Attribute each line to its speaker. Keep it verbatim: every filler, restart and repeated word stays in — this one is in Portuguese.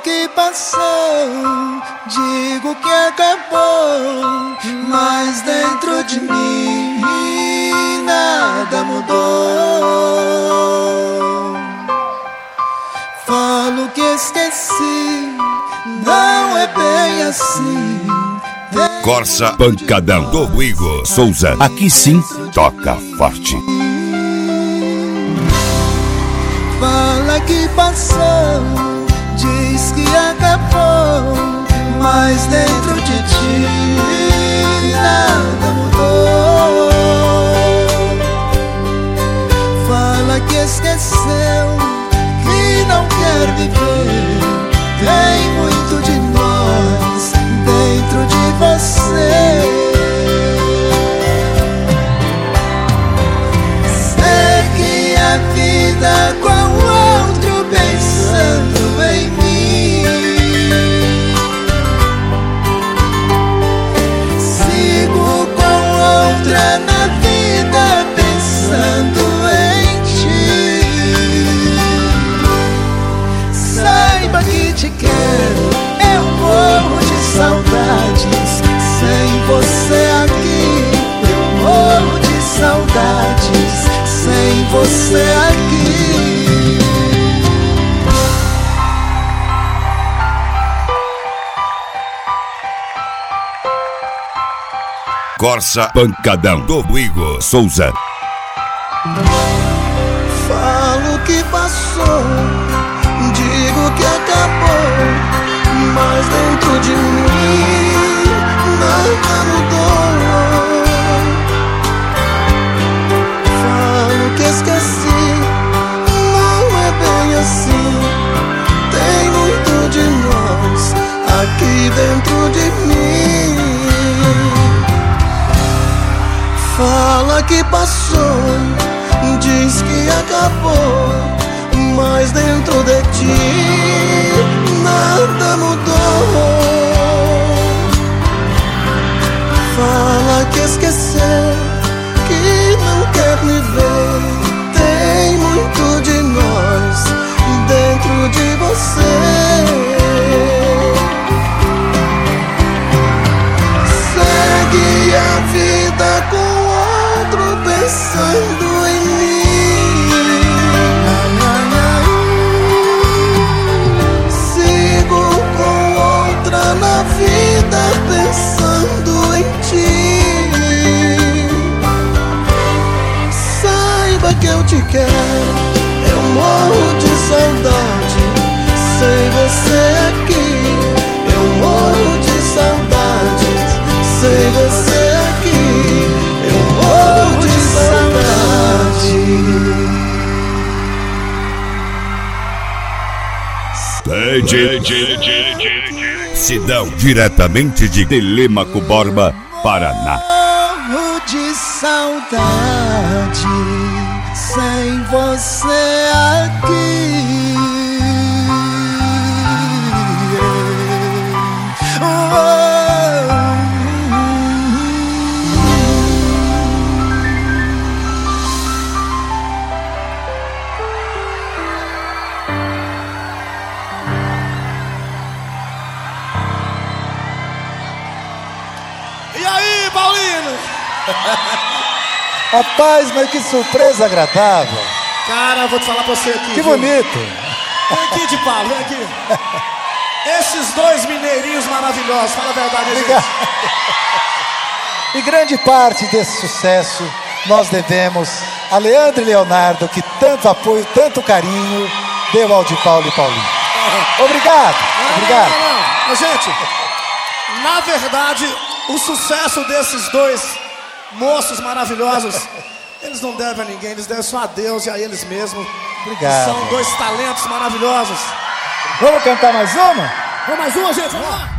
Speaker 1: que passou, digo que acabou, mas dentro de mim nada mudou. Falo que esqueci, não é bem assim.
Speaker 2: Corsa Pancadão do Igor Souza. Aqui sim, toca forte.
Speaker 1: Fala que passou, diz que acabou, mas dentro de ti nada mudou. Fala que esqueceu, que não quer viver. Tem muito de nós dentro de você. Segue a vida com outro pensando em mim. Sigo com outra na vida pensando em ti. Saiba que te quero, eu morro de saudades. Sem você aqui, eu morro de saudades. Sem você aqui.
Speaker 2: Corsa Pancadão do Igor Souza.
Speaker 1: Falo que passou, digo que acabou, mas dentro de mim nada mudou. Falo que esqueci, não é bem assim. Tem muito de nós aqui dentro de mim. Fala que passou, diz que acabou, mas dentro de ti nada mudou. Fala que esqueceu, que não quer me ver. Tem muito de nós dentro de você. Segue a vida com outro pensando em mim. Sigo com outra na vida pensando em ti. Saiba que eu te quero, eu morro de saudade. Sem você aqui, eu morro de saudade. Sem você aqui, eu morro de
Speaker 2: saudade. Sidão, diretamente de Telêmaco Borba, Paraná.
Speaker 1: Morro de saudade. Sem você aqui.
Speaker 3: E aí, Paulino?
Speaker 4: Rapaz, mas que surpresa agradável.
Speaker 3: Cara, vou te falar pra você aqui.
Speaker 4: Que
Speaker 3: viu?
Speaker 4: bonito.
Speaker 3: Vem aqui, de Paulo, vem aqui. Esses dois mineirinhos maravilhosos, fala a verdade,
Speaker 4: Obrigado.
Speaker 3: gente.
Speaker 4: E grande parte desse sucesso nós devemos a Leandro e Leonardo, que tanto apoio, tanto carinho deu ao de Paulo e Paulinho. Obrigado,
Speaker 3: Não,
Speaker 4: obrigado.
Speaker 3: Não, não, não. Mas, gente, na verdade, o sucesso desses dois moços maravilhosos, eles não devem a ninguém, eles devem só a Deus e a eles mesmos.
Speaker 4: Obrigado.
Speaker 3: São dois talentos maravilhosos.
Speaker 4: Vamos cantar mais uma?
Speaker 3: Vamos mais uma, gente, vamos lá.